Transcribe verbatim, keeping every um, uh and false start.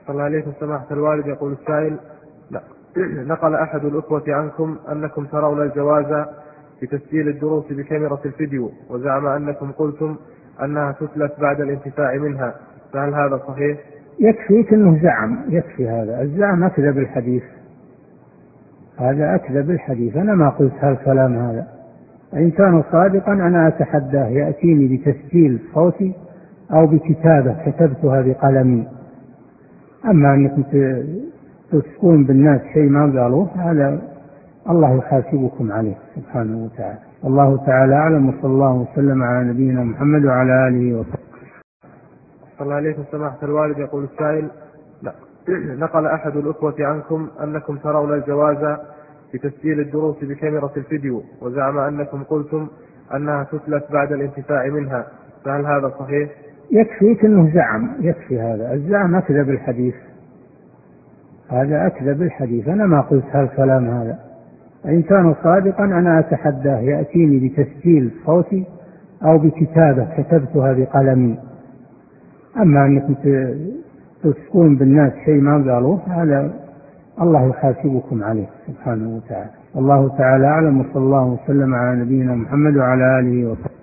صلى الله عليكم سماحة الوالد. يقول السائل: لا. نقل أحد الأخوة عنكم أنكم ترون الجواز بتسجيل الدروس بكاميرا الفيديو، وزعم أنكم قلتم أنها تتلف بعد الانتفاع منها، فهل هذا صحيح؟ يكفيك أنه زعم، يكفي هذا الزعم أكذب الحديث، هذا أكذب الحديث. أنا ما قلت هالكلام هذا. إن كان صادقا أنا أتحداه يأتيني بتسجيل صوتي أو بكتابة كتبتها بقلمي. أما أنكم تسكون بالناس شيء ما قالوه هذا الله يحاسبكم عليه سبحانه وتعالى. الله تعالى أعلم، وصلى الله وسلم على نبينا محمد وعلى آله وصحبه. صلى الله عليكم سماحة الوالد. يقول السائل: لا. نقل أحد الأخوة عنكم أنكم ترون الجواز بتسجيل الدروس بكاميرا الفيديو، وزعم أنكم قلتم أنها تتلف بعد الانتفاع منها، فهل هذا صحيح؟ يكفيك أنه زعم، يكفي هذا الزعم أكذب الحديث، هذا أكذب الحديث. أنا ما قلت هالكلام هذا. إن كان صادقا أنا أتحداه يأتيني بتسجيل صوتي أو بكتابة كتبتها بقلمي. أما أنكم تسكون بالناس شيء ما قالوه هذا الله يحاسبكم عليه سبحانه وتعالى. الله تعالى أعلم، وصلى الله وسلم على نبينا محمد وعلى آله وصحبه.